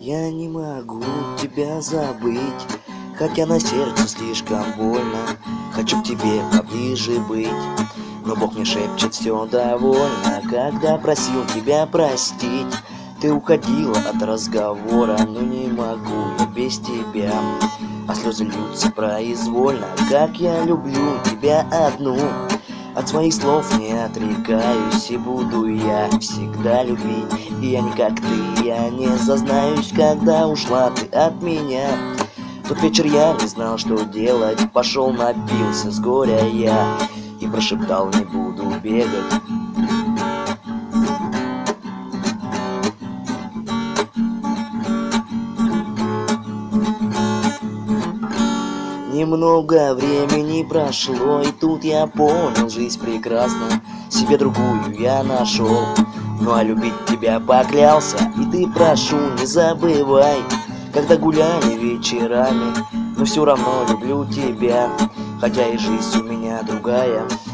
Я не могу тебя забыть, хотя на сердце слишком больно. Хочу к тебе поближе быть, но Бог мне шепчет: все довольно. Когда просил тебя простить, ты уходила от разговора. Но не могу я без тебя, а слезы льются произвольно. Как я люблю тебя одну, от своих слов не отрекаюсь, и буду я всегда любить. И я не как ты, я не зазнаюсь, когда ушла ты от меня. В тот вечер я не знал, что делать, пошел напился с горя я и прошептал: не буду бегать. Немного времени прошло, и тут я понял, жизнь прекрасна. Себе другую я нашел, ну а любить тебя поклялся. И ты, прошу, не забывай, когда гуляли вечерами. Но все равно люблю тебя, хотя и жизнь у меня другая.